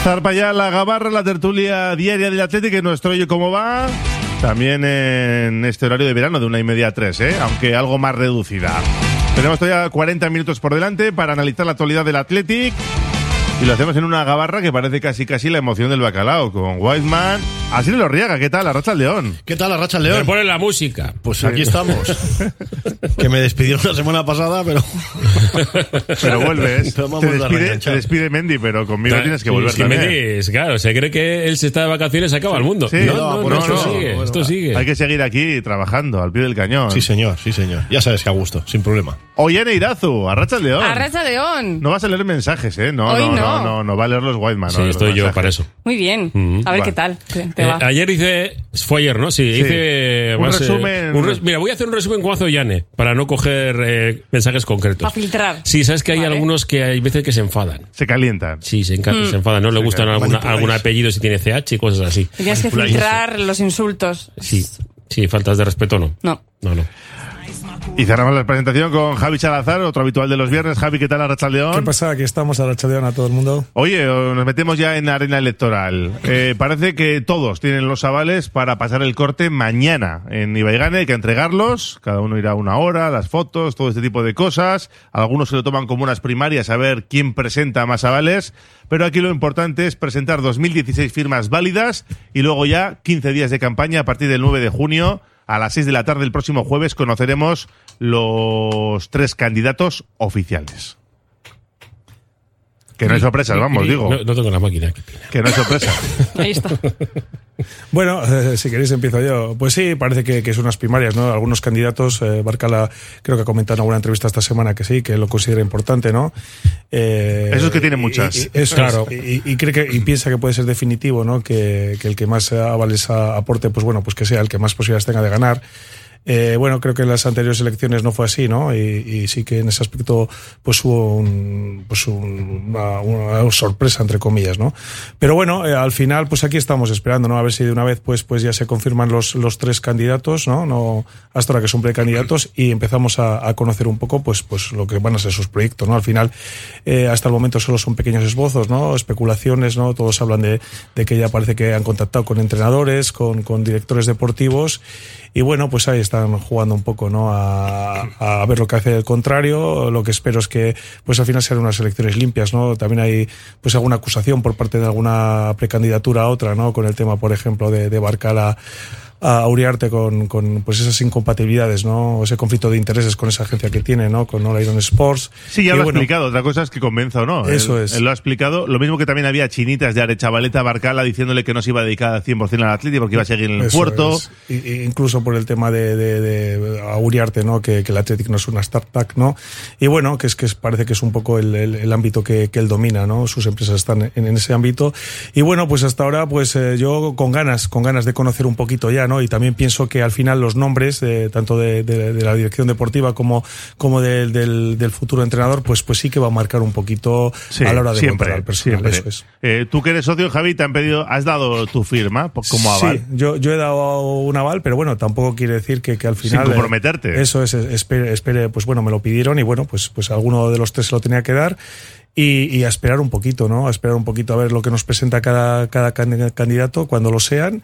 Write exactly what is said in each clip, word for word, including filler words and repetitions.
Zarpa ya la gabarra, la tertulia diaria del Atlético, nuestro Oye Cómo Va. También en este horario de verano de una y media a tres, ¿eh? Aunque algo más reducida. Tenemos todavía cuarenta minutos por delante para analizar la actualidad del Athletic. Y lo hacemos en una gabarra que parece casi casi la emoción del bacalao, con Wiseman. Asier Elorriaga, ¿qué tal? Arracha al León. ¿Qué tal, Arracha al León? Me ponen la música. Pues sí. Aquí estamos. Que me despidieron la semana pasada, pero... Pero vuelves. Te despide, te despide Mendy, pero conmigo Ta tienes que volver sí, también. Mendy es, claro, se cree que él se está de vacaciones y se acaba el mundo. Sí, no, no, no, no, esto no, sigue, bueno, esto sigue. Hay que seguir aquí trabajando, al pie del cañón. Sí, señor, sí, señor. Ya sabes que a gusto, sin problema. Ollane Irazu, Arracha al León. Arracha al León. No vas a leer mensajes, ¿eh? No, Hoy no, no, no. no, no va a leer los Wiseman. Sí, no, estoy yo para eso. Muy bien. Mm-hmm. A ver Vale. qué tal. Te, te Eh, va. ayer hice, fue ayer, ¿no? Sí, Sí. hice Un más, eh, resumen. un res, mira, voy a hacer un resumen como hace Ollane, para no coger eh, mensajes concretos. Para filtrar. Sí, sabes que hay Vale. algunos que hay veces que se enfadan. Se calientan. Sí, se, enca- Mm. se enfadan, no le Sí, gustan claro. alguna, Manipuláis. algún apellido si tiene C H y cosas así. Tienes que Manipuláis. filtrar los insultos. Sí, sí, faltas de respeto no. No. No, no. Y cerramos la presentación con Javi Salazar, otro habitual de los viernes. Javi, ¿qué tal, Arracha al León? ¿Qué pasa? Aquí estamos a la León a todo el mundo. Oye, nos metemos ya en arena electoral. Eh, parece que todos tienen los avales para pasar el corte mañana en Ibaigane. Hay que entregarlos, cada uno irá una hora, las fotos, todo este tipo de cosas. Algunos se lo toman como unas primarias a ver quién presenta más avales. Pero aquí lo importante es presentar dos mil dieciséis firmas válidas y luego ya quince días de campaña a partir del nueve de junio. A las seis de la tarde el próximo jueves conoceremos los tres candidatos oficiales. Que no hay sorpresas, vamos, digo. No, no tengo la máquina. Que no hay sorpresa. Ahí está. Bueno, eh, si queréis empiezo yo. Pues sí, parece que, que son unas primarias, ¿no? Algunos candidatos, eh, Barcala creo que ha comentado en alguna entrevista esta semana que sí, que lo considera importante, ¿no? Eh, Esos que tienen muchas. Y, y, eso Claro. es, y, y cree que y piensa que puede ser definitivo, ¿no? Que, que el que más avales a- aporte, pues bueno, pues que sea el que más posibilidades tenga de ganar. Eh, bueno, creo que en las anteriores elecciones no fue así, ¿no? Y, y sí que en ese aspecto pues hubo un, pues un, una, una sorpresa, entre comillas, ¿no? Pero bueno, eh, al final pues aquí estamos esperando, ¿no? A ver si de una vez pues pues ya se confirman los, los tres candidatos, ¿no? No hasta ahora que son precandidatos y empezamos a, a conocer un poco pues pues lo que van a ser sus proyectos, ¿no? Al final, eh, hasta el momento solo son pequeños esbozos, ¿no? Especulaciones, ¿no? Todos hablan de, de que ya parece que han contactado con entrenadores, con, con directores deportivos. Y bueno, pues ahí están jugando un poco, ¿no? A, a ver lo que hace el contrario. Lo que espero es que, pues al final sean unas elecciones limpias, ¿no? También hay, pues alguna acusación por parte de alguna precandidatura a otra, ¿no? Con el tema, por ejemplo, de, de Barcala a Uriarte con, con pues esas incompatibilidades, ¿no? Ese conflicto de intereses con esa agencia que tiene, ¿no? Con All Iron Sports. Sí, ya Y lo ha bueno, explicado. Otra cosa es que convenza o no. Eso él, es. Él lo ha explicado. Lo mismo que también había chinitas de Arechavaleta Barcala diciéndole que no se iba a dedicar al cien por cien al Atlético porque iba a seguir en el Eso puerto. es. Y, y incluso por el tema de, de, de a Uriarte, ¿no? Que, que el Athletic no es una startup, ¿no? Y bueno, que es que es, parece que es un poco el, el, el ámbito que, que él domina, ¿no? Sus empresas están en, en ese ámbito. Y bueno, pues hasta ahora, pues eh, yo con ganas, con ganas de conocer un poquito ya, ¿no? Y también pienso que al final los nombres, de, tanto de, de, de la dirección deportiva como, como de, del, del futuro entrenador, pues, pues sí que va a marcar un poquito Sí, a la hora de siempre, montar al personal. siempre. Eso es. Eh, tú que eres socio, Javi, te han pedido, has dado tu firma po- como aval. Sí, yo, yo he dado un aval, pero bueno, tampoco quiere decir que, que al final... Sin comprometerte. eh, eso es, espere, espere, pues bueno, me lo pidieron y bueno, pues, pues alguno de los tres se lo tenía que dar. Y, y a esperar un poquito, ¿no? A esperar un poquito a ver lo que nos presenta cada, cada can- candidato cuando lo sean.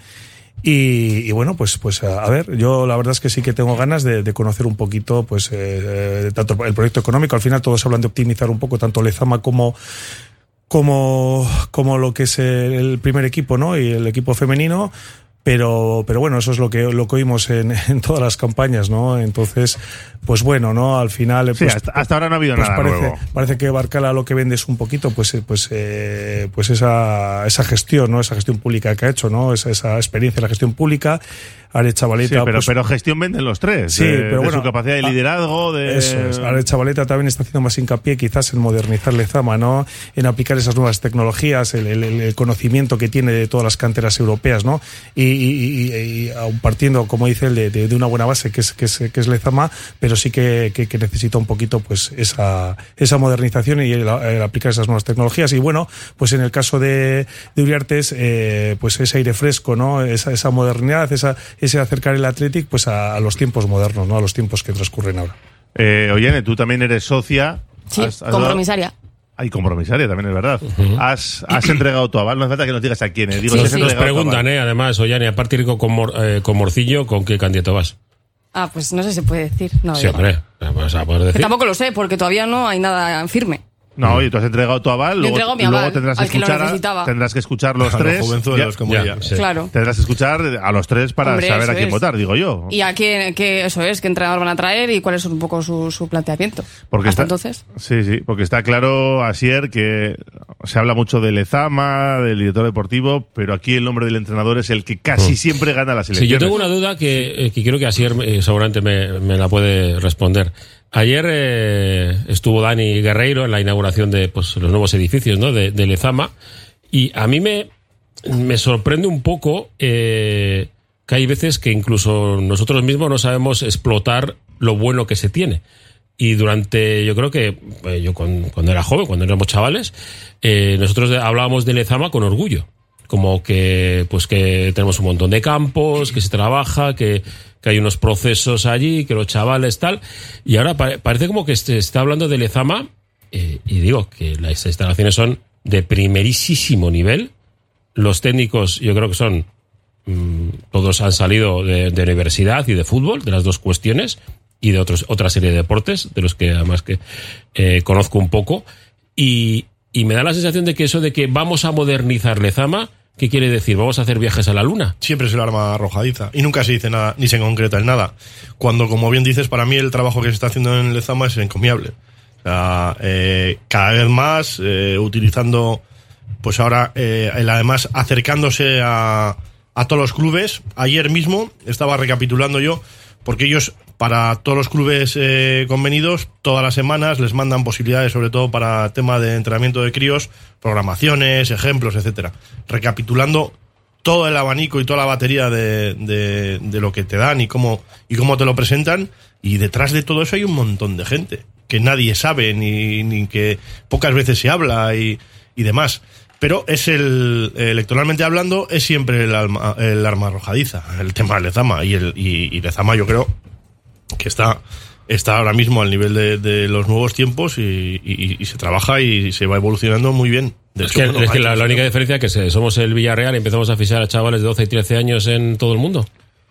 Y, y bueno, pues, pues a, a ver, yo la verdad es que sí que tengo ganas de, de conocer un poquito, pues, eh, eh, tanto el proyecto económico. Al final todos hablan de optimizar un poco tanto Lezama como, como, como lo que es el primer equipo, ¿no? Y el equipo femenino. Pero, pero bueno, eso es lo que, lo que oímos en, en todas las campañas, ¿no? Entonces, pues bueno, ¿no? Al final, Sí, pues, hasta, hasta ahora no ha habido pues nada parece, nuevo. parece que Barcala lo que vende es un poquito, pues, eh, pues, eh, pues esa, esa gestión, ¿no? Esa gestión pública que ha hecho, ¿no? Esa, esa experiencia en la gestión pública. Arechavaleta, Sí, pero, pues, pero gestión venden los tres. Sí, de, pero de bueno, su capacidad de liderazgo, de... Eso es. Arechavaleta también está haciendo más hincapié quizás en modernizar Lezama, ¿no? En aplicar esas nuevas tecnologías, el, el, el conocimiento que tiene de todas las canteras europeas, ¿no? Y, y, y, y aun partiendo, como dice él, de, de, de una buena base que es, que es, que es Lezama, pero sí que, que, que necesita un poquito pues esa, esa modernización y el, el aplicar esas nuevas tecnologías. Y bueno, pues en el caso de, de Uriarte, eh, pues ese aire fresco, ¿no? Esa, esa modernidad, esa, ese acercar el Athletic pues a, a los tiempos modernos, ¿no? A los tiempos que transcurren ahora. Eh, Ollane, tú también eres socia. Sí, Has- has compromisaria. dado- Hay compromisaria, también es verdad. Uh-huh. Has, has entregado tu aval, no hace falta que nos digas a quién. Eh. Digo, sí, si sí. Nos preguntan, eh, además, Ollane, a partir con, con, Mor, eh, con Morcillo, ¿con qué candidato vas? Ah, pues no sé si se puede decir. No, sí, hombre, vas a poder decir. Que tampoco lo sé, porque todavía no hay nada firme. No, oye, tú has entregado tu aval, luego, mi aval, luego tendrás, que escuchar que a, tendrás que escuchar los a tres. Los jovenzuelos, como ya, ella. Sí. Claro. Tendrás que escuchar a los tres para Hombre, saber a quién es. votar, digo yo. Y a quién, qué, eso es, qué entrenador van a traer y cuál es un poco su, su planteamiento. Porque Hasta está, entonces. Sí, sí, porque está claro, Asier, que se habla mucho de Lezama, del director deportivo, pero aquí el nombre del entrenador es el que casi siempre gana las elecciones. Sí, yo tengo una duda que, eh, que creo que Asier eh, seguramente me, me la puede responder. Ayer eh, estuvo Dani Guerreiro en la inauguración de pues, los nuevos edificios, ¿no? de, de Lezama, y a mí me, me sorprende un poco eh, que hay veces que incluso nosotros mismos no sabemos explotar lo bueno que se tiene. Y durante, yo creo que eh, yo cuando, cuando era joven, cuando éramos chavales, eh, nosotros hablábamos de Lezama con orgullo. Como que, pues que tenemos un montón de campos, que se trabaja, que, que hay unos procesos allí, que los chavales tal. Y ahora pa- parece como que se está hablando de Lezama, eh, y digo que las instalaciones son de primerísimo nivel. Los técnicos, yo creo que son, mmm, todos han salido de, de universidad y de fútbol, de las dos cuestiones, y de otros, otra serie de deportes, de los que además que eh, conozco un poco. Y, y me da la sensación de que eso de que vamos a modernizar Lezama, ¿qué quiere decir? ¿Vamos a hacer viajes a la luna? Siempre es el arma arrojadiza. Y nunca se dice nada, ni se concreta en nada. Cuando, como bien dices, para mí el trabajo que se está haciendo en Lezama es encomiable. O sea, eh, cada vez más, eh, utilizando, pues ahora, eh, el, además, acercándose a, a todos los clubes. Ayer mismo estaba recapitulando yo, porque ellos, para todos los clubes eh, convenidos, todas las semanas les mandan posibilidades, sobre todo para tema de entrenamiento de críos, programaciones, ejemplos, etcétera. Recapitulando todo el abanico y toda la batería de, de, de lo que te dan y cómo, y cómo te lo presentan, y detrás de todo eso hay un montón de gente que nadie sabe, ni, ni que pocas veces se habla y, y demás. Pero es el, electoralmente hablando, es siempre el, alma, el arma arrojadiza, el tema de Lezama. Y, el, y, y Lezama yo creo que está, está ahora mismo al nivel de, de los nuevos tiempos y, y, y se trabaja y se va evolucionando muy bien. De es hecho, que, bueno, es que la, la única años, diferencia es que somos el Villarreal y empezamos a fichar a chavales de doce y trece años en todo el mundo.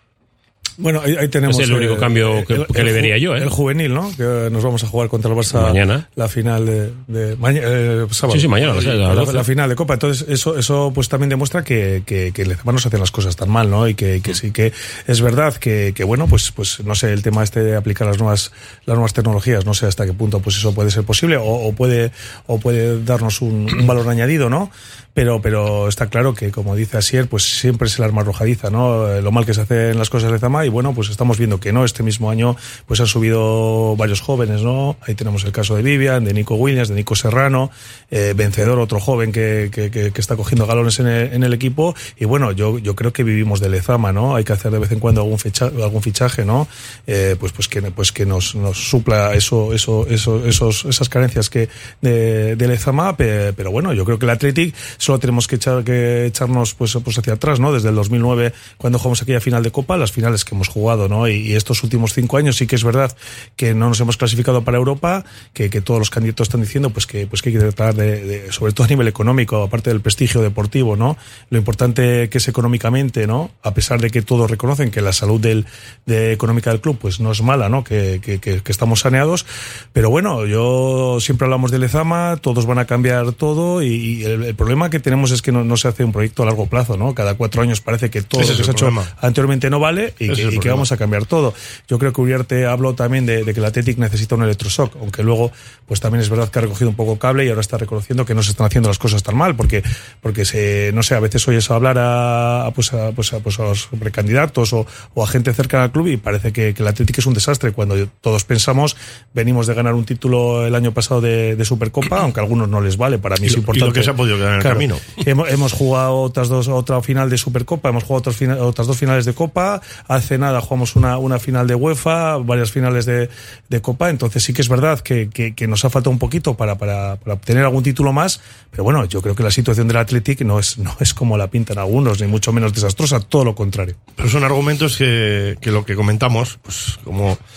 Bueno, ahí, ahí tenemos... Es el único eh, cambio que, el, que el, le vería yo, ¿eh? El juvenil, ¿no? Que nos vamos a jugar contra el Barça mañana. La final de... de mañana, eh, sábado. Sí, sí, mañana. O sea, la, la, la final de Copa. Entonces, eso eso pues también demuestra que, que, que Lezama no se hacen las cosas tan mal, ¿no? Y que, que sí que es verdad que, que, bueno, pues pues no sé, el tema este de aplicar las nuevas las nuevas tecnologías, no sé hasta qué punto pues eso puede ser posible o, o puede o puede darnos un, un valor añadido, ¿no? Pero, pero está claro que, como dice Asier, pues siempre es el arma arrojadiza, ¿no? Lo mal que se hacen las cosas de Lezama y bueno, pues estamos viendo que no. Este mismo año pues han subido varios jóvenes, ¿no? Ahí tenemos el caso de Vivian, de Nico Williams, de Nico Serrano, eh, Vencedor, otro joven que, que, que, que está cogiendo galones en el, en el equipo. Y bueno, yo, yo creo que vivimos de Lezama, ¿no? Hay que hacer de vez en cuando algún ficha, algún fichaje, ¿no? Eh, pues, pues que, pues que nos, nos supla eso, eso, eso, esos, esas carencias que de, de Lezama, pero bueno, yo creo que el Athletic solo tenemos que, echar, que echarnos pues, pues hacia atrás, ¿no? Desde el dos mil nueve, cuando jugamos aquella final de Copa, las finales que hemos jugado, ¿no? Y, y estos últimos cinco años sí que es verdad que no nos hemos clasificado para Europa, que, que todos los candidatos están diciendo pues que, pues que hay que tratar de, de, sobre todo a nivel económico, aparte del prestigio deportivo, ¿no? Lo importante que es económicamente, ¿no? A pesar de que todos reconocen que la salud del, de económica del club pues no es mala, ¿no? Que, que, que, que estamos saneados, pero bueno, yo siempre hablamos de Lezama, todos van a cambiar todo y, y el, el problema que tenemos es que no, no se hace un proyecto a largo plazo, ¿no? Cada cuatro años parece que todo Ese lo que es se ha hecho problema. anteriormente no vale y, que, y que vamos a cambiar todo. Yo creo que Uriarte habló también de, de que el Athletic necesita un electroshock, aunque luego pues también es verdad que ha recogido un poco cable y ahora está reconociendo que no se están haciendo las cosas tan mal, porque porque se, no sé, a veces oyes hablar a, a, pues, a, pues, a, pues a los precandidatos o, o a gente cercana al club y parece que, que el Athletic es un desastre, cuando todos pensamos, venimos de ganar un título el año pasado de, de Supercopa, aunque a algunos no les vale, para mí es importante. Y lo que se ha podido quedar en el claro, camino. Hemos, hemos jugado otras dos, otra final de Supercopa, hemos jugado otras, final, otras dos finales de Copa, hace nada jugamos una, una final de UEFA, varias finales de, de Copa, entonces sí que es verdad que, que, que nos ha faltado un poquito para, para, para obtener algún título más, pero bueno, yo creo que la situación del Athletic no es, no es como la pintan algunos, ni mucho menos desastrosa, todo lo contrario. Pero son argumentos que, que lo que comentamos, pues como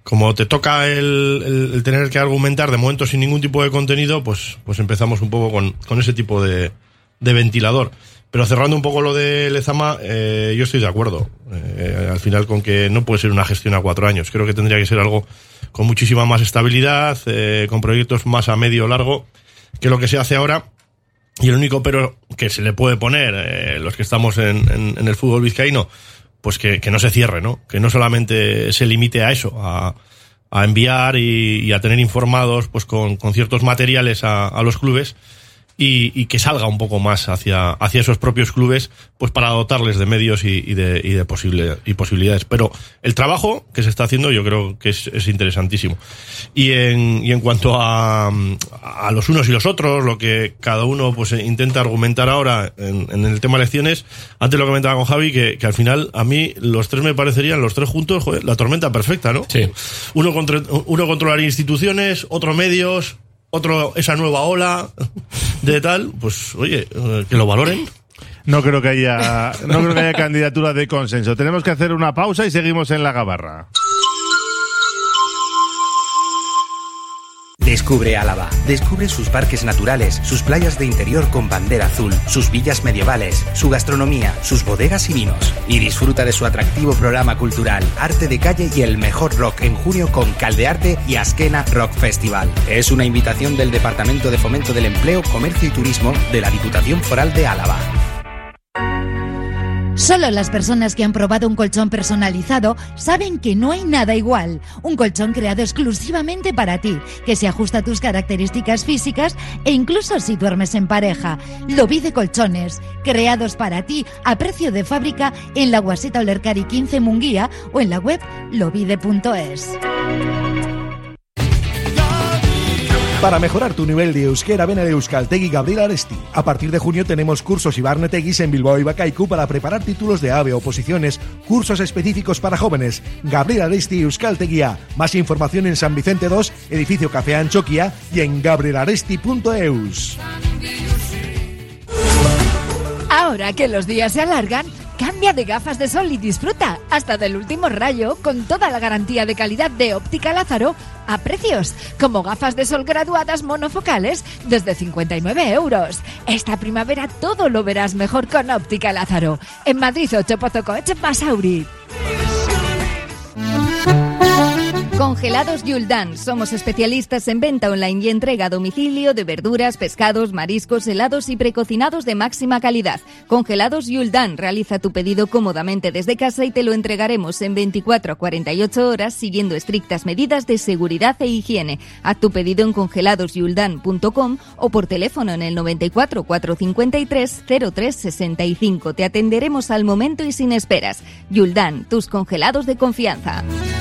como te toca el, el, el tener que argumentar de momento sin ningún tipo de contenido, pues, pues empezamos un poco con, con ese tipo de, de ventilador. Pero cerrando un poco lo de Lezama, eh, yo estoy de acuerdo. Eh, al final con que no puede ser una gestión a cuatro años. Creo que tendría que ser algo con muchísima más estabilidad, eh, con proyectos más a medio largo que lo que se hace ahora. Y el único pero que se le puede poner, eh, los que estamos en, en, en el fútbol vizcaíno, pues que, que no se cierre, ¿no? Que no solamente se limite a eso, a, a enviar y, y a tener informados pues con, con ciertos materiales a, a los clubes, y, y que salga un poco más hacia, hacia esos propios clubes, pues para dotarles de medios y, y de, y de posible, y posibilidades. Pero el trabajo que se está haciendo yo creo que es, es interesantísimo. Y en, y en cuanto a, a los unos y los otros, lo que cada uno pues intenta argumentar ahora en, en el tema elecciones, antes lo comentaba con Javi, que, que al final a mí los tres me parecerían, los tres juntos, joder, la tormenta perfecta, ¿no? Sí. Uno, contra, uno controlar instituciones, otro medios, otro esa nueva ola de tal, pues oye, que lo valoren. No creo que haya, no creo que haya candidatura de consenso. Tenemos que hacer una pausa y seguimos en la gabarra. Descubre Álava. Descubre sus parques naturales, sus playas de interior con bandera azul, sus villas medievales, su gastronomía, sus bodegas y vinos. Y disfruta de su atractivo programa cultural, arte de calle y el mejor rock en junio con Caldearte y Azkena Rock Festival. Es una invitación del Departamento de Fomento del Empleo, Comercio y Turismo de la Diputación Foral de Álava. Solo las personas que han probado un colchón personalizado saben que no hay nada igual. Un colchón creado exclusivamente para ti, que se ajusta a tus características físicas e incluso si duermes en pareja. Lobide Colchones, creados para ti a precio de fábrica en la Guaseta Olercari quince Munguía o en la web lobide punto es. Para mejorar tu nivel de euskera, ven a Euskaltegi Gabriel Aresti. A partir de junio tenemos cursos Ibarnetegis en Bilbao y Bacaicu para preparar títulos de A B E, oposiciones, cursos específicos para jóvenes. Gabriel Aresti Euskaltegia. Más información en San Vicente dos, edificio Café Anchoquia y en gabriel aresti punto eus. Ahora que los días se alargan, cambia de gafas de sol y disfruta hasta del último rayo con toda la garantía de calidad de Óptica Lázaro a precios como gafas de sol graduadas monofocales desde cincuenta y nueve euros. Esta primavera todo lo verás mejor con Óptica Lázaro. En Madrid, ocho Pozocoech, Basauri. Congelados Yuldan. Somos especialistas en venta online y entrega a domicilio de verduras, pescados, mariscos, helados y precocinados de máxima calidad. Congelados Yuldan. Realiza tu pedido cómodamente desde casa y te lo entregaremos en veinticuatro a cuarenta y ocho horas siguiendo estrictas medidas de seguridad e higiene. Haz tu pedido en congelados yuldan punto com o por teléfono en el noventa y cuatro, cuatrocientos cincuenta y tres, cero tres sesenta y cinco. Te atenderemos al momento y sin esperas. Yuldan, tus congelados de confianza.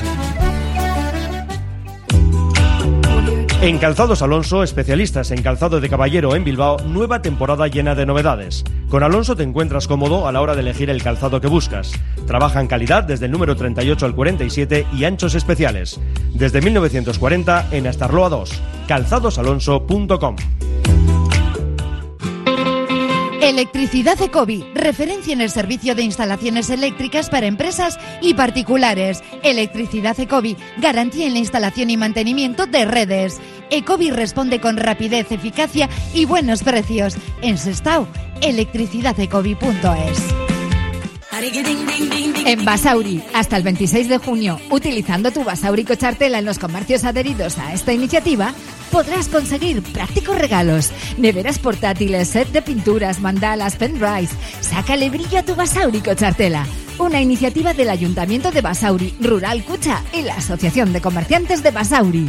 En Calzados Alonso, especialistas en calzado de caballero en Bilbao, nueva temporada llena de novedades. Con Alonso te encuentras cómodo a la hora de elegir el calzado que buscas. Trabaja en calidad desde el número treinta y ocho al cuarenta y siete y anchos especiales. Desde mil novecientos cuarenta en Astarloa dos. calzados alonso punto com. Electricidad Ecovi, referencia en el servicio de instalaciones eléctricas para empresas y particulares. Electricidad Ecovi, garantía en la instalación y mantenimiento de redes. Ecovi responde con rapidez, eficacia y buenos precios. En Sestao, electricidad ecovi punto es. En Basauri, hasta el veintiséis de junio, utilizando tu Basauri Cochartela en los comercios adheridos a esta iniciativa, podrás conseguir prácticos regalos, neveras portátiles, set de pinturas, mandalas, pendrives. Sácale brillo a tu Basauri Cochartela. Una iniciativa del Ayuntamiento de Basauri, Rural Cucha y la Asociación de Comerciantes de Basauri.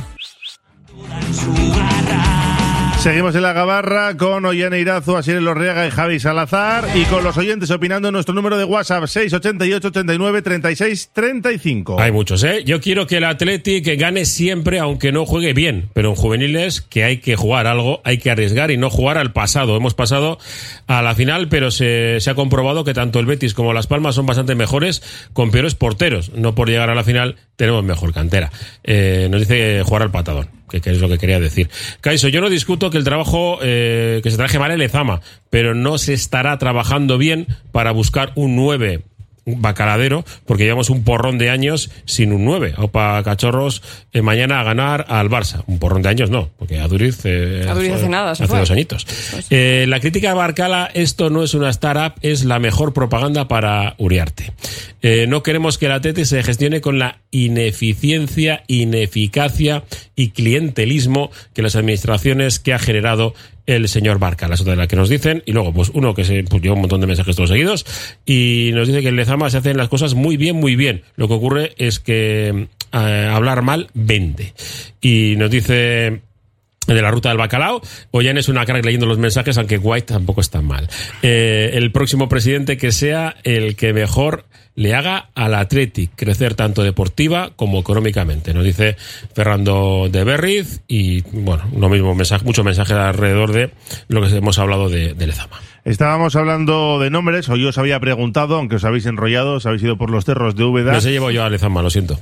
Seguimos en la gabarra con Ollane Irazu, Asier Elorriaga y Javi Salazar, y con los oyentes opinando en nuestro número de WhatsApp seis ochenta y ocho, ochenta y nueve, treinta y seis, treinta y cinco. Hay muchos, ¿eh? Yo quiero que el Athletic gane siempre, aunque no juegue bien, pero en juveniles que hay que jugar algo, hay que arriesgar y no jugar al pasado. Hemos pasado a la final, pero se, se ha comprobado que tanto el Betis como Las Palmas son bastante mejores con peores porteros. No por llegar a la final tenemos mejor cantera. Eh, nos dice jugar al patadón, que, que es lo que quería decir. Caiso, yo no discuto que el trabajo, eh, que se traje mal el Lezama, pero no se estará trabajando bien para buscar un nueve bacaladero, porque llevamos un porrón de años sin un nueve. Opa, cachorros, eh, mañana a ganar al Barça. Un porrón de años no, porque Aduriz, eh, Aduriz hace nada, se hace fue. dos añitos. Pues. Eh, la crítica de Barcala, esto no es una startup, es la mejor propaganda para Uriarte. Eh, no queremos que el Atleti se gestione con la ineficiencia, ineficacia y clientelismo que las administraciones que ha generado el señor Barcala, eso de la que nos dicen. Y luego, pues uno que se pues, lleva un montón de mensajes todos seguidos y nos dice que en Lezama se hacen las cosas muy bien, muy bien. Lo que ocurre es que eh, hablar mal vende. Y nos dice de la ruta del bacalao, Ollán es una crack leyendo los mensajes, aunque White tampoco está mal. Eh, el próximo presidente que sea el que mejor le haga al Athletic crecer tanto deportiva como económicamente, nos dice Fernando de Berriz. Y bueno, lo mismo, mensaje, mucho mensaje alrededor de lo que hemos hablado de, de Lezama. Estábamos hablando de nombres, o yo os había preguntado, aunque os habéis enrollado, os habéis ido por los cerros de Úbeda. No se llevo yo a Lezama, lo siento.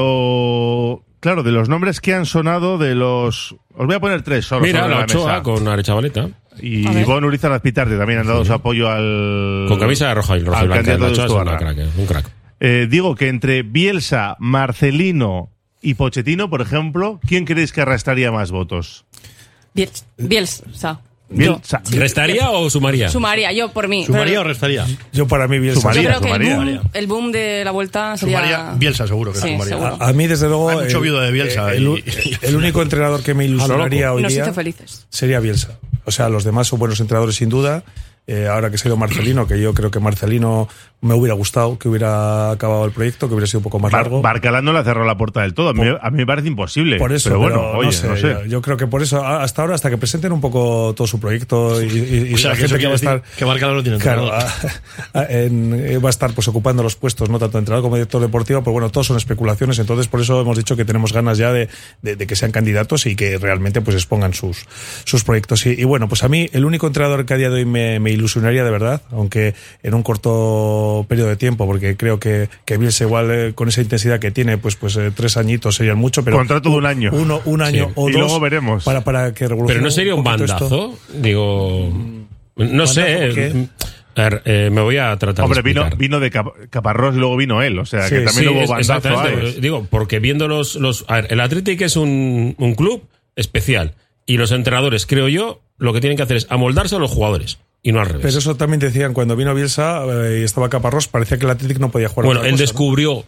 Pero, claro, de los nombres que han sonado, de los... Os voy a poner tres solo. Mira, sobre la la Ochoa mesa. con Arechavaleta. Y Ivonne Urizar Azpitarte también han dado Sí. su apoyo al... Con camisa de roja y roja y al blanca. candidato La de Ochoa es Estuarra. una crack, eh, un crack. Eh, digo que entre Bielsa, Marcelino y Pochettino, por ejemplo, ¿quién creéis que arrastraría más votos? Bielsa. Bielsa. Bielsa. Sí. ¿Restaría o sumaría? Sumaría, yo por mí. ¿Sumaría Pero o restaría? Yo para mí Bielsa. Sumaría, yo creo que el sumaría. boom, el boom de la vuelta sería... Sumaría, Bielsa seguro que Sí, sumaría. seguro. A mí, desde luego, Hay mucho el- viudo de Bielsa el, y- el- el único entrenador que me ilusionaría hoy Nos día hizo felices. sería Bielsa. O sea, los demás son buenos entrenadores sin duda. Eh, ahora que se ha ido Marcelino, que yo creo que Marcelino me hubiera gustado que hubiera acabado el proyecto, que hubiera sido un poco más Bar- largo. Barcalá no le cerró la puerta del todo. A mí, a mí me parece imposible. Por eso, pero bueno, pero oye, no, sé, no sé. Yo, yo creo que por eso, a- hasta ahora, hasta que presenten un poco todo su proyecto y, y- y O sea, la que eso gente que va a quiere estar... decir que Barcala no tiene Claro, entrenador. a- a- en- eh, va a estar pues ocupando los puestos, no tanto de entrenador como de director deportivo, pero bueno, todos son especulaciones, entonces por eso hemos dicho que tenemos ganas ya de, de- de que sean candidatos y que realmente pues expongan sus, sus proyectos. Y, y bueno, pues a mí el único entrenador que a día de hoy me, me ilusionaría de verdad, aunque en un corto periodo de tiempo, porque creo que, que Bielsa igual eh, con esa intensidad que tiene, pues pues eh, tres añitos serían mucho, pero Contrato de un año. uno, un año Sí. o Y dos luego veremos. para, para que revolucione Pero no sería un poquito esto. bandazo, digo, no sé, ¿Bandazo qué? eh, a ver, eh, me voy a tratar Hombre, de vino, explicar. vino de Cap- Caparrós y luego vino él. O sea, Sí, que también Sí, hubo es- bandazo exactamente. antes. Digo, porque viendo los, los a ver, el Athletic es un, un club especial y los entrenadores, creo yo, lo que tienen que hacer es amoldarse a los jugadores y no al revés. Pero eso también decían cuando vino Bielsa eh, y estaba Caparrós, parecía que el Athletic no podía jugar. bueno, otra él cosa, ¿no? descubrió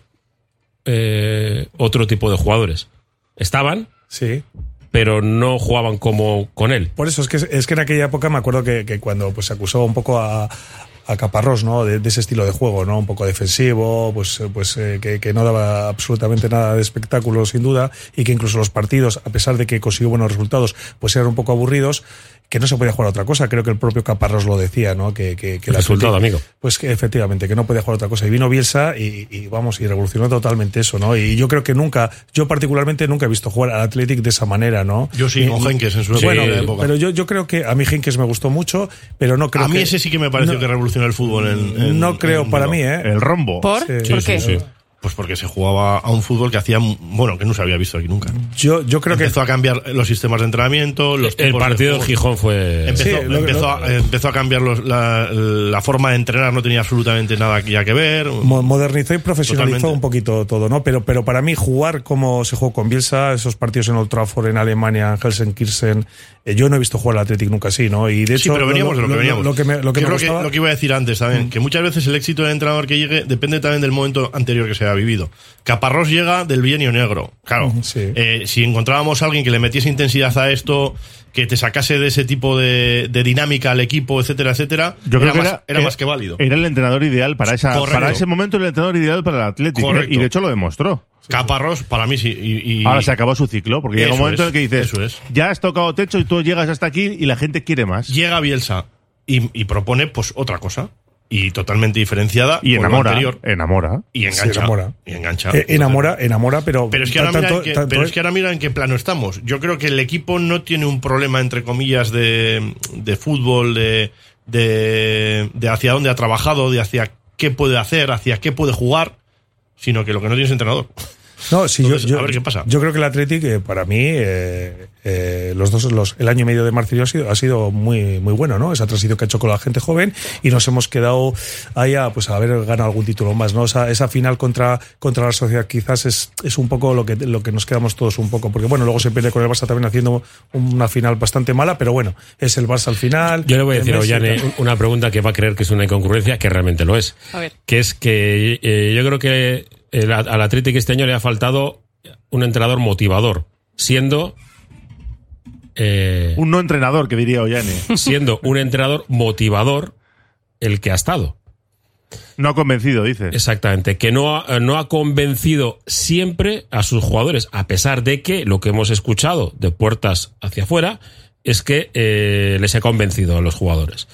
eh, otro tipo de jugadores. Estaban, Sí. pero no jugaban como con él. Por eso es que es que en aquella época me acuerdo que, que cuando pues se acusó un poco a, a Caparrós, ¿no? De, de ese estilo de juego, ¿no? Un poco defensivo, pues eh, pues eh, que, que no daba absolutamente nada de espectáculo sin duda y que incluso los partidos, a pesar de que consiguió buenos resultados, pues eran un poco aburridos, que no se podía jugar a otra cosa. Creo que el propio Caparrós lo decía, ¿no? Que, que, que el Resultado, Athletic, amigo. pues que efectivamente, que no podía jugar a otra cosa. Y vino Bielsa y, y vamos, y revolucionó totalmente eso, ¿no? Y yo creo que nunca, yo particularmente nunca he visto jugar al Athletic de esa manera, ¿no? Yo sí, Y- con Henkes en su Sí, bueno, época. pero yo, yo creo que a mí Henkes me gustó mucho, pero no creo a mí que... ese sí que me pareció no, que revolucionó el fútbol en, en- no creo en para Bilbao. mí, ¿eh? El rombo. ¿Por? Sí, ¿Por sí, qué? sí. Pues porque se jugaba a un fútbol que hacía, bueno, que no se había visto aquí nunca. Yo, yo creo Empezó que... a cambiar los sistemas de entrenamiento, los El tipos de partido del juego. Gijón fue... Empezó, Sí, lo- empezó, lo- a, empezó a cambiar los- la, la forma de entrenar, no tenía absolutamente nada ya que ver. mo- modernizó y profesionalizó Totalmente. un poquito todo, ¿no? Pero, pero para mí jugar como se jugó con Bielsa, esos partidos en Old Trafford, en Alemania, en Helsenkirchen, eh, yo no he visto jugar al Athletic nunca así, ¿no? Y de hecho, Sí, pero veníamos de lo que veníamos. Lo que me, lo que Yo me creo gustaba- lo que iba a decir antes también, que muchas veces el éxito del entrenador que llegue depende también del momento anterior que se haya vivido. Caparrós llega del bienio negro. Claro, Sí. eh, si encontrábamos a alguien que le metiese intensidad a esto, que te sacase de ese tipo de, de dinámica al equipo, etcétera, etcétera, Yo creo era, que más, era, era más que válido. Era el entrenador ideal para esa, Correcto. para ese momento, el entrenador ideal para el Atlético. Correcto. Y de hecho lo demostró. Caparrós, para mí sí. Y, y- Ahora se acabó su ciclo, porque llega un Eso momento es, en el que dices, eso es. ya has tocado techo y tú llegas hasta aquí y la gente quiere más. llega Bielsa y, y propone pues otra cosa y totalmente diferenciada Y con lo enamora, anterior. enamora. Y engancha. Sí, enamora. Y engancha. Eh, enamora, enamora, pero... Pero es, que ahora tanto- mira en qué, tanto- pero es que ahora mira en qué plano estamos. Yo creo que el equipo no tiene un problema, entre comillas, de, de fútbol, de, de, de hacia dónde ha trabajado, de hacia qué puede hacer, hacia qué puede jugar, sino que lo que no tiene es entrenador. No, sí, Entonces, yo, yo, a ver qué pasa. Yo creo que el Athletic, eh, para mí, eh, eh, los dos, los, el año y medio de Marcelino ha sido, ha sido muy, muy bueno, ¿no? Esa transición que ha hecho con la gente joven y nos hemos quedado ahí a, pues, a haber ganado algún título más, ¿no? Esa, esa final contra, contra la Sociedad quizás es, es un poco lo que, lo que nos quedamos todos un poco, porque bueno, luego se pierde con el Barça también haciendo una final bastante mala, pero bueno, es el Barça al final. Yo le voy a decir a Ollane una pregunta que va a creer que es una incongruencia, que realmente lo es. A ver. Que es que eh, yo creo que el, al Athletic este año le ha faltado un entrenador motivador, siendo... Eh, un no entrenador, que diría Ollane. Siendo un entrenador motivador el que ha estado. No ha convencido, dices. Exactamente, que no ha, no ha convencido siempre a sus jugadores, a pesar de que lo que hemos escuchado de puertas hacia afuera es que eh, les ha convencido a los jugadores.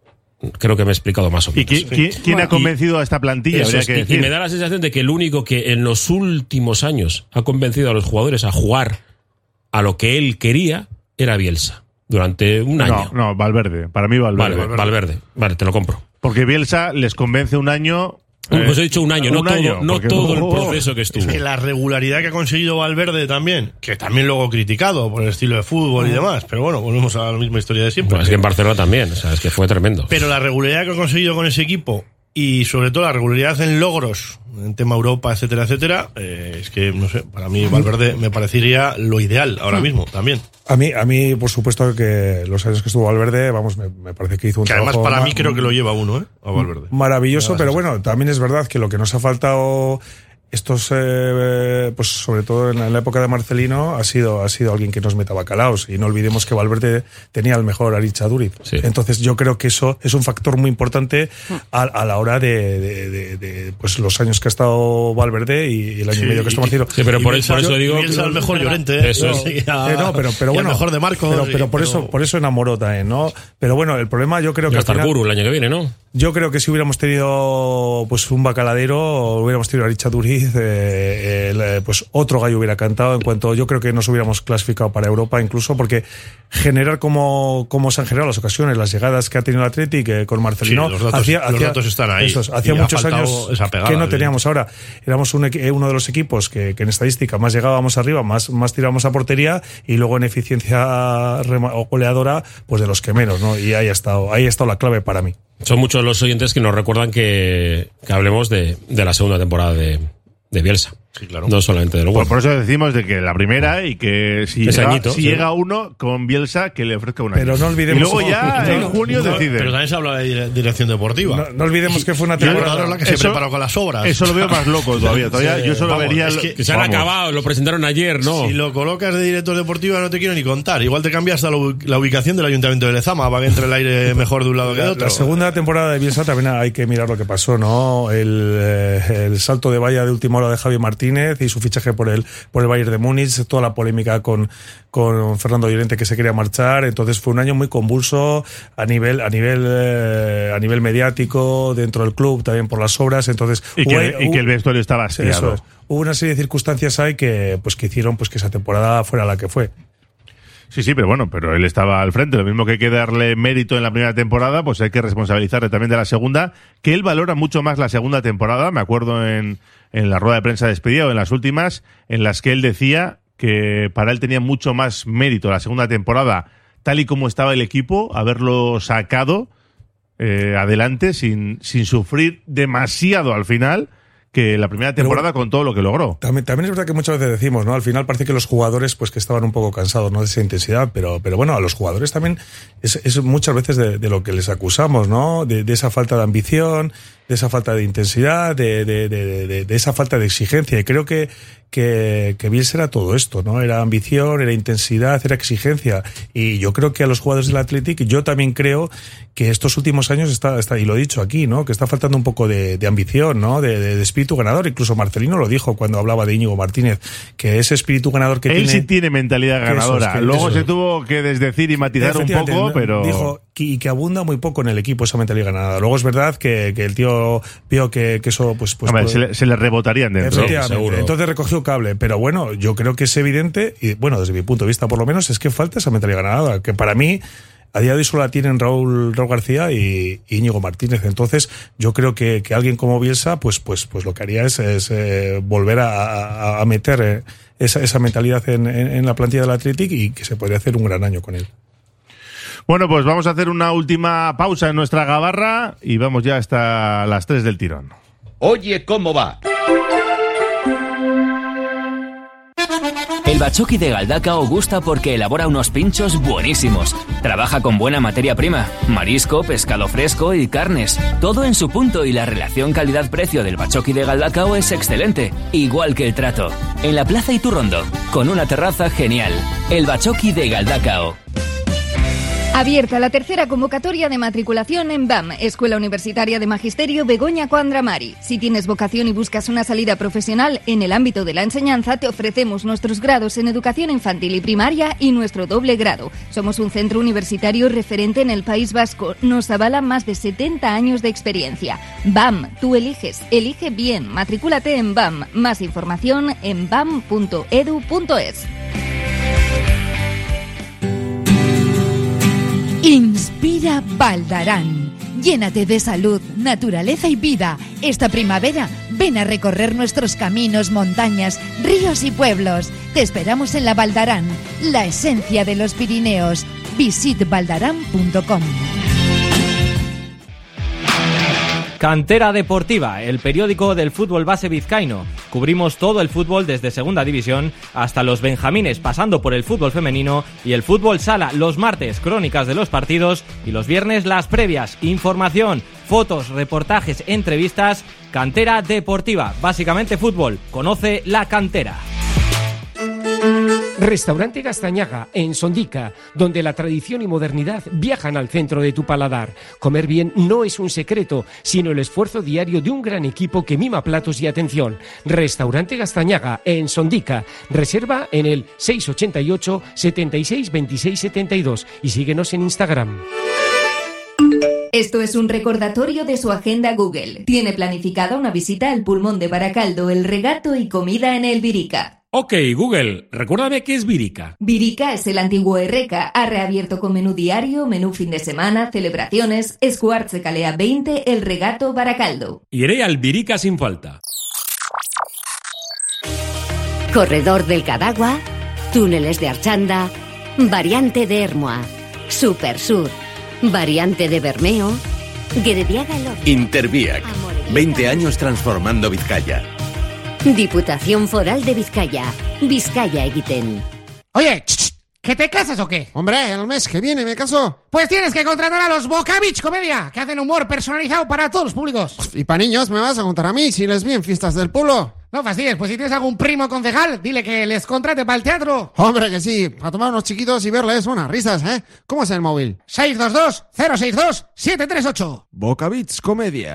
Creo que me he explicado más o menos. ¿Y quién, quién, quién ha convencido a esta plantilla? Eso es, que y, decir. y me da la sensación de que el único que en los últimos años ha convencido a los jugadores a jugar a lo que él quería era Bielsa, durante un año. No, no, Valverde. Para mí Valverde. Vale, Valverde. Vale, te lo compro. Porque Bielsa les convence un año... Eh, pues he dicho un año, un no todo, año, no porque, todo el oh, proceso que estuvo. Es que la regularidad que ha conseguido Valverde también, que también luego criticado por el estilo de fútbol y demás, pero bueno, volvemos a la misma historia de siempre. Bueno, es que en Barcelona también, o sea, es que fue tremendo. Pero la regularidad que ha conseguido con ese equipo y sobre todo la regularidad en logros, en tema Europa, etcétera, etcétera, eh, es que, no sé, para mí Valverde me parecería lo ideal ahora mismo también. A mí, a mí, por supuesto que los años que estuvo Valverde, vamos, me, me parece que hizo un que trabajo... además para ma- mí creo que lo lleva uno, ¿eh? A Valverde. Maravilloso, Me da pero la bueno, también es verdad que lo que nos ha faltado estos, eh, pues sobre todo en la época de Marcelino, ha sido, ha sido alguien que nos meta bacalaos. Y no olvidemos que Valverde tenía el mejor Aritz Aduriz. Sí. Entonces yo creo que eso es un factor muy importante a, a la hora de, de, de, de, pues los años que ha estado Valverde y el año Sí, y medio que está Marcelino. Sí, pero Y por, Bielsa- por eso digo... Bielsa el mejor Llorente, ¿eh? Eso es. Sí, a- Eh, no, pero, pero y al bueno, mejor de Marcos. pero, pero sí, por pero- eso, por eso enamoró también, ¿no? Pero bueno, el problema yo creo Y que al hasta el final- Guru el año que viene, ¿no? yo creo que si hubiéramos tenido pues un bacaladero, hubiéramos tenido a Richard Duriz, eh, el, eh, pues otro gallo hubiera cantado. En cuanto yo creo que nos hubiéramos clasificado para Europa, incluso porque generar como, como se han generado las ocasiones, las llegadas que ha tenido el Athletic eh, con Marcelino, Sí, los datos- hacía, los hacía- datos están ahí. esos, hacía Y ha muchos faltado años esa pegada, que no evidente. teníamos. Ahora éramos un equi- uno de los equipos que, que en estadística más llegábamos arriba, más, más tirábamos a portería y luego en eficiencia rema- o goleadora, pues de los que menos, ¿no? Y ahí ha estado, ahí ha estado la clave para mí. Son muchos los oyentes que nos recuerdan que, que hablemos de, de la segunda temporada de, de Bielsa. Sí, claro. No solamente del Por, bueno. por eso decimos de que la primera y que si, Ese llega, añito, si sí. llega uno con Bielsa que le ofrezca un año. Pero no olvidemos- y luego ya en No, junio No, decide. pero también se habla de dire- dirección deportiva. No, no olvidemos que fue una Y el temporada. jugador es la que se Eso- preparó con las obras. Eso lo veo más loco todavía. todavía Sí, yo solo vamos, vería... es el- que- Que se han vamos. acabado, lo presentaron ayer, ¿no? Si lo colocas de director deportivo no te quiero ni contar. Igual te cambia hasta la ubi- la ubicación del Ayuntamiento de Lezama para que entre el aire mejor de un lado que de La, otro. la segunda temporada de Bielsa también hay que mirar lo que pasó, ¿no? El, eh, el salto de valla de última hora de Javi Martínez y su fichaje por el por el Bayern de Múnich, toda la polémica con, con Fernando Llorente que se quería marchar. Entonces fue un año muy convulso a nivel a nivel eh, a nivel mediático, dentro del club, también por las obras. Entonces Y que, hubo- y que el vestuario estaba Eso hastiado. es. Hubo una serie de circunstancias ahí que pues que hicieron pues que esa temporada fuera la que fue. Sí, sí, pero bueno, pero él estaba al frente. Lo mismo que hay que darle mérito en la primera temporada, pues hay que responsabilizarle también de la segunda, que él valora mucho más la segunda temporada. Me acuerdo en, en la rueda de prensa de despedida o en las últimas, en las que él decía que para él tenía mucho más mérito la segunda temporada, tal y como estaba el equipo, haberlo sacado eh, adelante sin, sin sufrir demasiado al final, que la primera temporada con todo lo que logró. También, también es verdad que muchas veces decimos, ¿no? Al final parece que los jugadores, pues que estaban un poco cansados, ¿no? De esa intensidad, pero, pero bueno, a los jugadores también es, es muchas veces de, de lo que les acusamos, ¿no? De, de esa falta de ambición, de esa falta de intensidad, de, de, de, de, de esa falta de exigencia. Y creo que, que, que Bielsa era todo esto, ¿no? Era ambición, era intensidad, era exigencia. Y yo creo que a los jugadores del Athletic, yo también creo que estos últimos años está, está y lo he dicho aquí, ¿no? Que está faltando un poco de, de ambición, ¿no? De, de, de espíritu ganador. Incluso Marcelino lo dijo cuando hablaba de Íñigo Martínez, que ese espíritu ganador que Él tiene... sí tiene mentalidad que eso, ganadora. es que Luego eso. se tuvo que desdecir y matizar un Efectivamente, poco, ¿no? pero... Dijo que, y que abunda muy poco en el equipo esa mentalidad ganadora. Luego es verdad que, que el tío vio que, que eso pues... pues Hombre, pues- se, le, se le rebotarían dentro. Efectivamente. seguro. Entonces recogió cable. Pero bueno, yo creo que es evidente, y bueno, desde mi punto de vista por lo menos, es que falta esa mentalidad ganadora. Que para mí, a día de hoy solo la tienen Raúl, Raúl García y, y Íñigo Martínez. Entonces, yo creo que, que alguien como Bielsa, pues, pues, pues lo que haría es, es eh, volver a, a, a meter eh, esa, esa mentalidad en, en, en la plantilla del Athletic y que se podría hacer un gran año con él. Bueno, pues vamos a hacer una última pausa en nuestra gabarra y vamos ya hasta las tres del tirón. Oye, ¿cómo va? El Bachoqui de Galdacao gusta porque elabora unos pinchos buenísimos. Trabaja con buena materia prima, marisco, pescado fresco y carnes. Todo en su punto y la relación calidad-precio del Bachoqui de Galdacao es excelente, igual que el trato. En la Plaza Iturrondo, con una terraza genial. El Bachoqui de Galdacao. Abierta la tercera convocatoria de matriculación en B A M, Escuela Universitaria de Magisterio Begoña Coandramari. Si tienes vocación y buscas una salida profesional en el ámbito de la enseñanza, te ofrecemos nuestros grados en educación infantil y primaria y nuestro doble grado. Somos un centro universitario referente en el País Vasco. Nos avalan más de setenta años de experiencia. B A M, tú eliges, elige bien. Matricúlate en B A M. Más información en bam punto edu punto es. Inspira Baldarán. Llénate de salud, naturaleza y vida. Esta primavera, ven a recorrer nuestros caminos, montañas, ríos y pueblos. Te esperamos en la Baldarán, la esencia de los Pirineos. visit baldarán punto com. Cantera Deportiva, el periódico del fútbol base vizcaíno. Cubrimos todo el fútbol desde segunda división hasta los benjamines, pasando por el fútbol femenino y el fútbol sala. Los martes, crónicas de los partidos y los viernes, las previas. Información, fotos, reportajes, entrevistas. Cantera Deportiva, básicamente fútbol. Conoce la cantera. Restaurante Gastañaga, en Sondica, donde la tradición y modernidad viajan al centro de tu paladar. Comer bien no es un secreto, sino el esfuerzo diario de un gran equipo que mima platos y atención. Restaurante Gastañaga, en Sondica. Reserva en el seis ochenta y ocho, setenta y seis, veintiséis setenta y dos y síguenos en Instagram. Esto es un recordatorio de su agenda Google. Tiene planificada una visita al Pulmón de Baracaldo, el regato y comida en el Virica. Ok, Google, recuérdame qué es Virica. Virica es el antiguo Erreca. Ha reabierto con menú diario, menú fin de semana, celebraciones, Escuartze Calea veinte, el regato Baracaldo. Iré al Virica sin falta. Corredor del Cadagua, túneles de Archanda, variante de Hermoa, Super Sur, variante de Bermeo, Gerediaga López. Interviac, veinte años transformando Vizcaya. Diputación Foral de Vizcaya, Vizcaya Egiten. Oye, ch, ch, ¿que te casas o qué? Hombre, el mes que viene me caso. Pues tienes que contratar a los Bocavich Comedia, que hacen humor personalizado para todos los públicos. Y para niños me vas a contar a mí si les vi en fiestas del pueblo. No fastidies, pues si tienes algún primo concejal, dile que les contrate para el teatro. Hombre, que sí, para tomar unos chiquitos y verles unas risas, ¿eh? ¿Cómo es el móvil? seis dos dos, cero seis dos, siete tres ocho. Bocavich Comedia.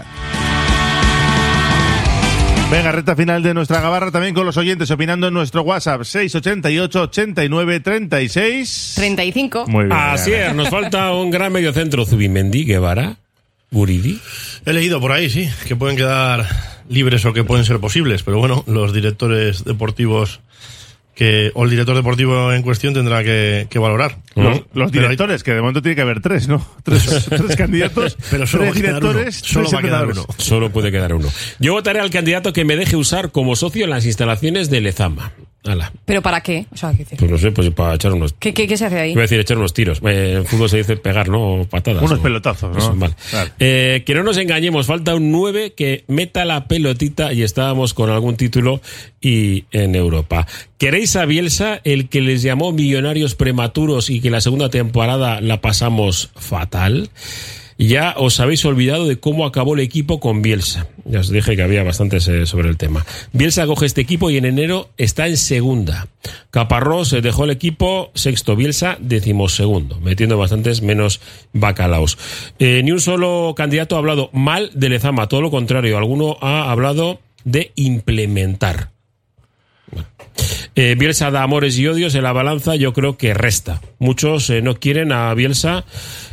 Venga, recta final de nuestra gabarra también con los oyentes opinando en nuestro WhatsApp seis ochenta y ocho, ochenta y nueve, treinta y seis. treinta y cinco. Muy bien. Así es, nos falta un gran mediocentro. Zubimendi, Guevara, Guridi. He leído por ahí, sí, que pueden quedar libres o que pueden ser posibles, pero bueno, los directores deportivos que o el director deportivo en cuestión tendrá que, que valorar. Los, los directores, que de momento tiene que haber tres, ¿no? Tres, tres candidatos, pero solo tres directores, solo tres va a quedar uno. Solo puede quedar uno. Yo votaré al candidato que me deje usar como socio en las instalaciones de Lezama. Ala. ¿Pero para qué? O sea, ¿qué dice? Pues no sé, pues para echar unos... ¿Qué, qué, qué se hace ahí? Iba a decir echar unos tiros. Eh, en fútbol se dice pegar, ¿no? O patadas. Unos o... pelotazos, ¿no? Eso, vale. Claro. Eh, que no nos engañemos, falta un nueve que meta la pelotita y estábamos con algún título y en Europa. ¿Queréis a Bielsa, el que les llamó millonarios prematuros y que la segunda temporada la pasamos fatal? Ya os habéis olvidado de cómo acabó el equipo con Bielsa. Ya os dije que había bastantes eh, sobre el tema. Bielsa coge este equipo y en enero está en segunda. Caparrós eh, dejó el equipo sexto. Bielsa decimosegundo, metiendo bastantes menos bacalaos. Eh, ni un solo candidato ha hablado mal de Lezama, todo lo contrario. Alguno ha hablado de implementar. Bueno. Eh, Bielsa da amores y odios en la balanza, yo creo que resta. Muchos eh, no quieren a Bielsa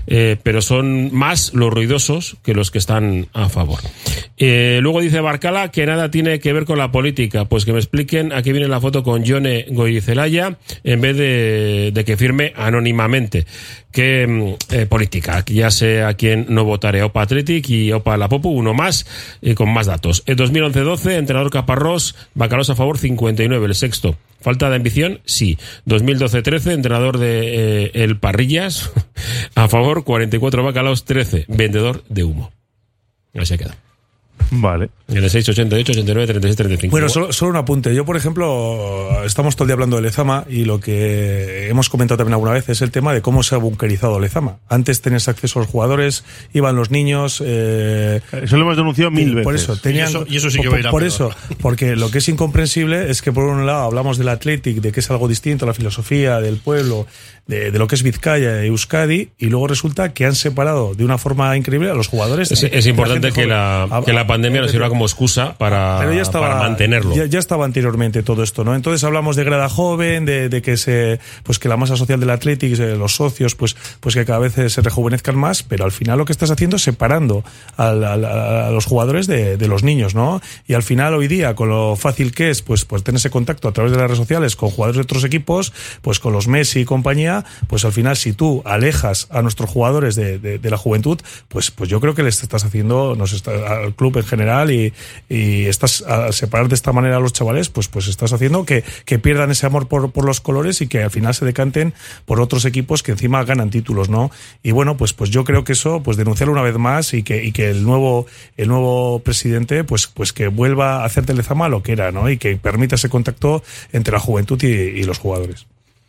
eh, pero son más los ruidosos que los que están a favor. Eh, luego dice Barcala que nada tiene que ver con la política, pues que me expliquen, aquí viene la foto con Jone Goizelaya, en vez de, de que firme anónimamente. Que eh, política, aquí ya sé a quién no votaré, Opa Athletic y Opa La Popu, uno más, eh, con más datos. En dos mil once doce, entrenador Caparrós, Bacalós a favor cincuenta y nueve, el sexto. Falta de ambición, sí. dos mil doce trece, entrenador de eh, El Parrillas, a favor cuarenta y cuatro, Bacalós trece, vendedor de humo. Ahí se queda. Vale. En el seis, ochenta y ocho, ochenta y nueve, treinta y seis, treinta y cinco. Bueno, solo, solo un apunte. Yo, por ejemplo, estamos todo el día hablando de Lezama y lo que hemos comentado también alguna vez es el tema de cómo se ha bunkerizado Lezama. Antes tenías acceso a los jugadores, iban los niños... Eh, eso lo hemos denunciado mil veces. Por eso, tenían, y, eso, y eso sí que va a ir a Por peor. eso, porque lo que es incomprensible es que por un lado hablamos del Athletic, de que es algo distinto, la filosofía del pueblo, de, de lo que es Vizcaya y Euskadi, y luego resulta que han separado de una forma increíble a los jugadores. Es, es importante que la, que la pandemia nos sirva como excusa para, pero ya estaba, para mantenerlo. Ya, ya estaba anteriormente todo esto, ¿no? Entonces hablamos de grada joven, de, de que se, pues que la masa social del Athletic, los socios, pues, pues que cada vez se rejuvenezcan más, pero al final lo que estás haciendo es separando al, al, a los jugadores de, de los niños, ¿no? Y al final hoy día, con lo fácil que es, pues, pues tener ese contacto a través de las redes sociales con jugadores de otros equipos, pues con los Messi y compañía, pues al final si tú alejas a nuestros jugadores de, de, de la juventud, pues, pues yo creo que les estás haciendo, nos está, al club en general y, y estás a separar de esta manera a los chavales, pues, pues estás haciendo que, que pierdan ese amor por, por los colores y que al final se decanten por otros equipos que encima ganan títulos, ¿no? Y bueno, pues, pues yo creo que eso, pues denunciarlo una vez más y que, y que el nuevo, el nuevo presidente, pues, pues que vuelva a hacer de Lezama lo que era, ¿no? Y que permita ese contacto entre la juventud y, y los jugadores.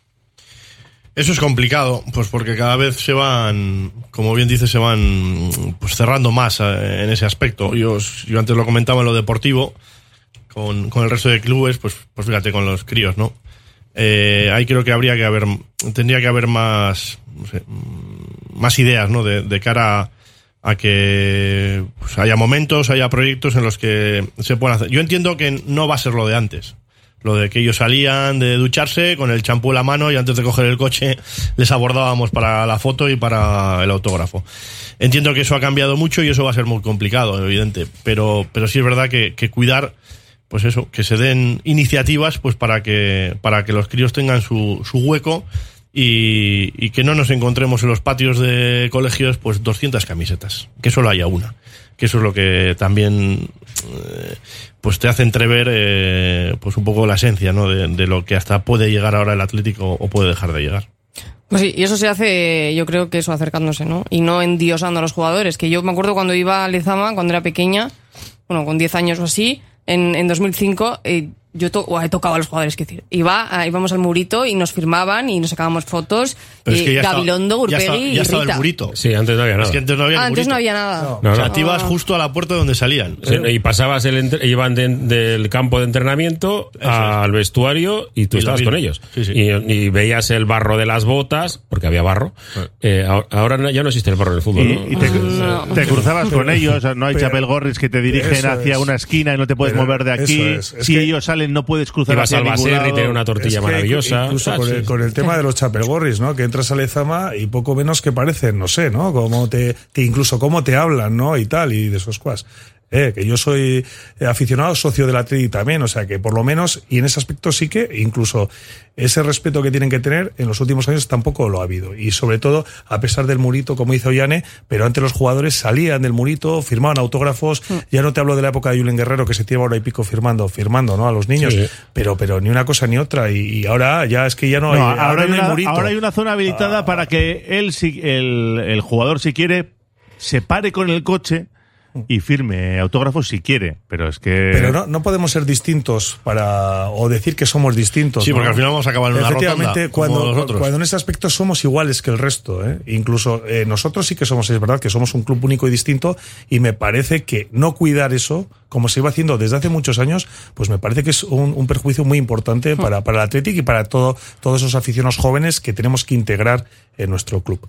Eso es complicado, pues porque cada vez se van, como bien dices, se van pues cerrando más en ese aspecto. Yo, yo antes lo comentaba en lo deportivo, con, con el resto de clubes, pues, pues fíjate, con los críos, ¿no? Eh, ahí creo que habría que haber, tendría que haber más, no sé, más ideas, ¿no? De, de cara a, a que pues haya momentos, haya proyectos en los que se puedan hacer. Yo entiendo que no va a ser lo de antes. Lo de que ellos salían de ducharse con el champú en la mano y antes de coger el coche les abordábamos para la foto y para el autógrafo. Entiendo que eso ha cambiado mucho y eso va a ser muy complicado, evidente. Pero, pero sí es verdad que, que cuidar, pues eso, que se den iniciativas pues para que, para que los críos tengan su, su hueco y, y que no nos encontremos en los patios de colegios pues doscientas camisetas. Que solo haya una. Que eso es lo que también eh, pues te hace entrever eh, pues un poco la esencia, ¿no? de, de lo que hasta puede llegar ahora el Atlético o puede dejar de llegar. Pues sí, y eso se hace, yo creo que eso acercándose, ¿no? Y no endiosando a los jugadores, que yo me acuerdo cuando iba a Lezama, cuando era pequeña, bueno, con diez años o así, en, en dos mil cinco, eh, yo to oh, he tocado a los jugadores, quiero decir, iba, a, íbamos al murito y nos firmaban y nos sacábamos fotos, Pero es que y ya Gabilondo, está, ya Urpegui está, ya y estaba Rita. el murito. Sí, antes no había nada. Es que antes no había Ah, el antes murito. no había nada. No, No, o sea, no. te ibas justo a la puerta donde salían. Sí, y pasabas el entre- iban de- del campo de entrenamiento Eso al vestuario y tú Y lo estabas mismo. con ellos. Sí, sí. Y, y veías el barro de las botas, porque había barro. Eh, ahora- ahora ya no existe el barro en el fútbol, Y, ¿no? y te, No. te cruzabas con ellos, no hay Pero- chapelgorris que te dirigen Eso hacia es. una esquina y no te puedes Pero mover de aquí. eso es. Es si que- ellos salen no puedes cruzar Ibas hacia al ningún Baserri y lado. tenía una tortilla Es que maravillosa. Incluso Ah, con, sí, el, sí. con el tema de los chapelgorris, ¿no? Que entras a Lezama y poco menos que parecen, no sé, ¿no? Como te, que incluso cómo te hablan, ¿no? Y tal, y de esos cosas. Eh, que yo soy aficionado, socio del Atleti también, o sea que por lo menos, y en ese aspecto sí que incluso ese respeto que tienen que tener en los últimos años tampoco lo ha habido. Y sobre todo, a pesar del murito, como hizo Ollane, pero antes los jugadores salían del murito, firmaban autógrafos, ya no te hablo de la época de Julen Guerrero que se lleva hora y pico firmando, firmando, ¿no? A los niños, Sí. pero, pero ni una cosa ni otra, y, y ahora ya es que ya no, No, hay, ahora, hay no hay una, murito. ahora hay una zona habilitada Ah. para que él, si- el, el jugador, si quiere, se pare con el coche y firme autógrafos si quiere. Pero es que... Pero no, no podemos ser distintos para o decir que somos distintos. Sí, ¿no? porque al final vamos a acabar en una Efectivamente, rotonda, como cuando, nosotros. cuando en ese aspecto somos iguales que el resto, ¿eh? Incluso eh, nosotros sí que somos, es verdad que somos un club único y distinto, y me parece que no cuidar eso, como se iba haciendo desde hace muchos años, pues me parece que es un, un perjuicio muy importante para, para el Athletic y para todo, todos esos aficionados jóvenes que tenemos que integrar en nuestro club.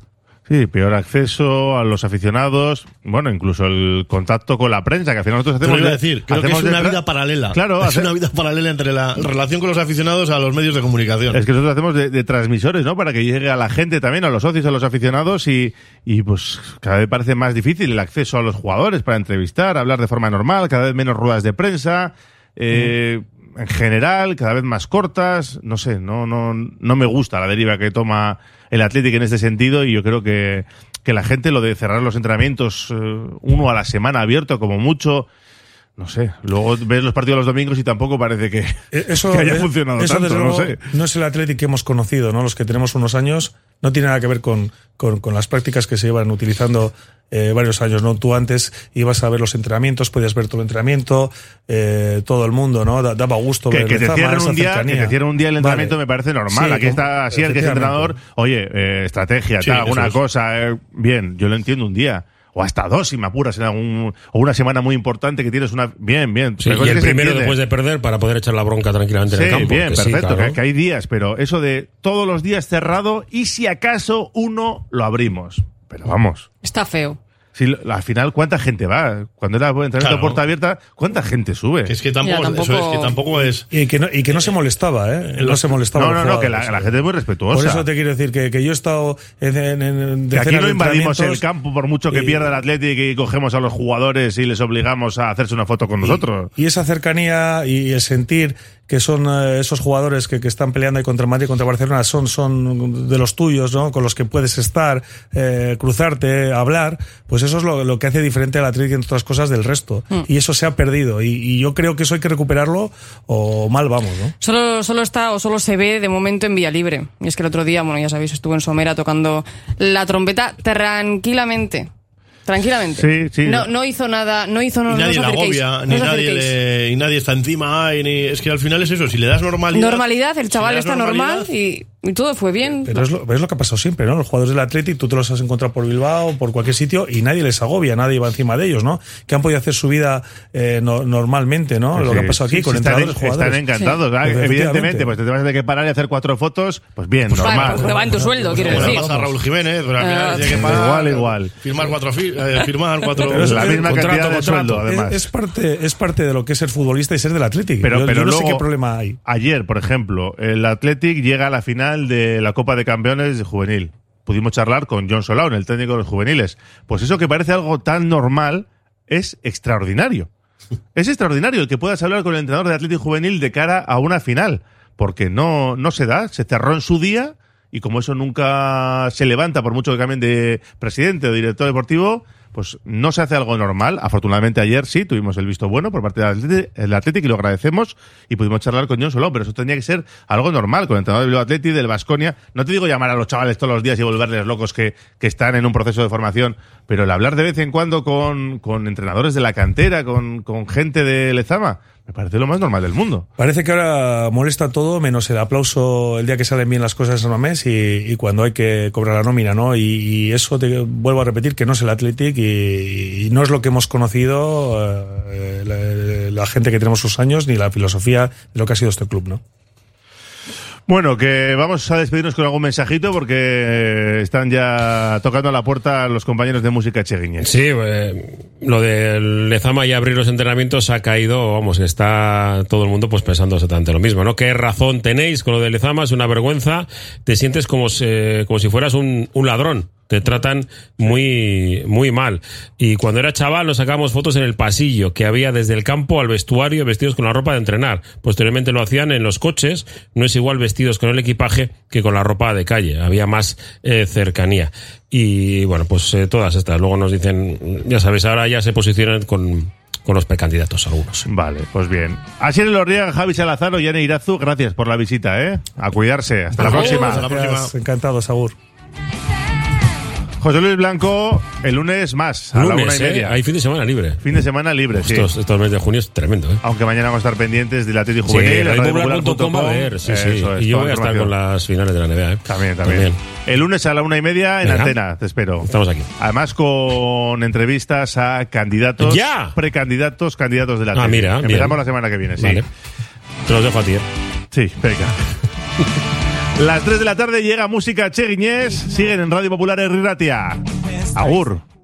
Sí, peor acceso a los aficionados, bueno, incluso el contacto con la prensa, que al final nosotros hacemos... Te lo iba a decir, creo que es una vida paralela. Claro. Es una vida paralela entre la relación con los aficionados a los medios de comunicación. Es que nosotros hacemos de, de transmisores, ¿no? Para que llegue a la gente también, a los socios, a los aficionados y, y pues cada vez parece más difícil el acceso a los jugadores para entrevistar, hablar de forma normal, cada vez menos ruedas de prensa, eh... Mm. En general, cada vez más cortas, no sé, no, no, no me gusta la deriva que toma el Athletic en este sentido y yo creo que, que la gente lo de cerrar los entrenamientos eh, uno a la semana abierto como mucho, no sé, luego ves los partidos los domingos y tampoco parece que, eso, que haya funcionado eso, tanto, luego, no sé. No es el Athletic que hemos conocido, ¿no? Los que tenemos unos años, no tiene nada que ver con, con, con las prácticas que se llevan utilizando eh, varios años, ¿no? Tú antes ibas a ver los entrenamientos, podías ver todo el entrenamiento, eh, todo el mundo, ¿no? Da, daba gusto que, ver que te cierren un día, que te cierren un día el entrenamiento vale. me parece normal. Sí, aquí está así el que es entrenador, oye, eh, estrategia, sí, tal, alguna es. cosa, eh, bien, yo lo entiendo un día. O hasta dos, si me apuras, en algún, o una semana muy importante que tienes una... Bien, bien. Sí, y el primero después de perder para poder echar la bronca tranquilamente sí, en el campo. Bien, perfecto, sí, claro. que, que hay días, pero eso de todos los días cerrado y si acaso uno lo abrimos. Pero vamos. Está feo. Sí, al final, ¿cuánta gente va? Cuando era entrenamiento claro. puerta abierta, ¿cuánta gente sube? Que es que tampoco, ya, tampoco... Eso es, que tampoco es... Y que no, y que no se molestaba, ¿eh? No se molestaba. No, no, no, que la, la gente es muy respetuosa. Por eso te quiero decir que, que yo he estado en, en, en que aquí no invadimos el campo por mucho que y, pierda el Athletic y cogemos a los jugadores y les obligamos a hacerse una foto con y, nosotros. Y esa cercanía y el sentir que son eh, esos jugadores que, que están peleando ahí contra el Madrid y contra Barcelona son, son de los tuyos, ¿no? Con los que puedes estar, eh, cruzarte, hablar, pues eso es lo, lo que hace diferente al Athletic entre otras cosas del resto. Mm. Y eso se ha perdido. Y, y yo creo que eso hay que recuperarlo o mal vamos, ¿no? Solo, solo está o solo se ve de momento en Vía Libre. Y es que el otro día, bueno, ya sabéis, estuvo en Somera tocando la trompeta tranquilamente. Tranquilamente. Sí, sí. No, no hizo nada, no hizo nada. Y nadie no la agobia, ni nadie le, y nadie está encima, y ni, es que al final es eso, si le das normalidad. Normalidad, el chaval si está normal y, y todo fue bien. Pero es lo, es lo que ha pasado siempre, ¿no? Los jugadores del Athletic, tú te los has encontrado por Bilbao, por cualquier sitio, y nadie les agobia, nadie va encima de ellos, ¿no? Que han podido hacer su vida eh, no, normalmente, ¿no? Sí, lo que ha pasado aquí sí, con sí, entrenadores están, jugadores. Están encantados, sí. ¿verdad? Evidentemente, pues te vas a tener que parar y hacer cuatro fotos, pues bien, pues normal. Pues te va en tu sueldo, quiero pues decir. Pasa a Raúl Jiménez, pero al final uh, tiene que pagar, igual, igual. Firmar cuatro, eh, firmar cuatro pero es la misma contrato, cantidad de contrato. Sueldo, además. Es, es, parte, es parte de lo que es ser futbolista y ser del Athletic. Pero, yo, pero yo no luego, sé qué problema hay. Ayer, por ejemplo, el Athletic llega a la final de la Copa de Campeones de Juvenil. Pudimos charlar con John Solaun, el técnico de los juveniles. Pues eso que parece algo tan normal es extraordinario. Es extraordinario el que puedas hablar con el entrenador de Athletic Juvenil de cara a una final. Porque no, no se da, se cerró en su día. Y como eso nunca se levanta, por mucho que cambien de presidente o director deportivo, pues no se hace algo normal. Afortunadamente ayer sí tuvimos el visto bueno por parte del Athletic y lo agradecemos y pudimos charlar con John Solaun, pero eso tendría que ser algo normal con el entrenador del Athletic, del Baskonia. No te digo llamar a los chavales todos los días y volverles locos que, que están en un proceso de formación, pero el hablar de vez en cuando con, con entrenadores de la cantera, con, con gente de Lezama, me parece lo más normal del mundo. Parece que ahora molesta todo menos el aplauso el día que salen bien las cosas en San Mamés y, y cuando hay que cobrar la nómina, ¿no? Y, y eso te vuelvo a repetir que no es el Athletic y, y no es lo que hemos conocido eh, la, la gente que tenemos sus años ni la filosofía de lo que ha sido este club, ¿no? Bueno, que vamos a despedirnos con algún mensajito porque están ya tocando a la puerta los compañeros de música Cheguiñez. Sí, eh, lo de Lezama y abrir los entrenamientos ha caído, vamos, está todo el mundo pues pensando exactamente lo mismo, ¿no? ¿Qué razón tenéis con lo de Lezama? Es una vergüenza, te sientes como, se, como si fueras un, un ladrón. Te tratan muy muy mal. Y cuando era chaval nos sacábamos fotos en el pasillo, que había desde el campo al vestuario vestidos con la ropa de entrenar. Posteriormente lo hacían en los coches, no es igual vestidos con el equipaje que con la ropa de calle. Había más eh, cercanía. Y bueno, pues eh, todas estas. Luego nos dicen, ya sabéis, ahora ya se posicionan con... con los precandidatos algunos. Vale, pues bien. Asier Elorriaga, Javi Salazar, Ollane Irazu, gracias por la visita, ¿eh? A cuidarse. Hasta la próxima. Hasta la próxima. Encantado, Saúl. José Luis Blanco, el lunes más, a lunes, la una y media. Eh, hay fin de semana libre. Fin de semana libre, sí. Estos, estos meses de junio es tremendo, ¿eh? Aunque mañana vamos a estar pendientes del Athletic Juvenil. Sí, radio popular punto com a ver, sí, sí. Es, y yo voy a estar con las finales de la N B A, ¿eh? También, también, también. El lunes a la una y media en Venga. Antena, te espero. Estamos aquí. Además con entrevistas a candidatos, ¡Ya! precandidatos, candidatos de la Athletic. Ah, mira, Empezamos bien. la semana que viene, sí. Vale. Te los dejo a ti, ¿eh? Sí, venga. Las tres de la tarde llega música Che Guiñés. Siguen en Radio Popular Herri Ratia. Agur.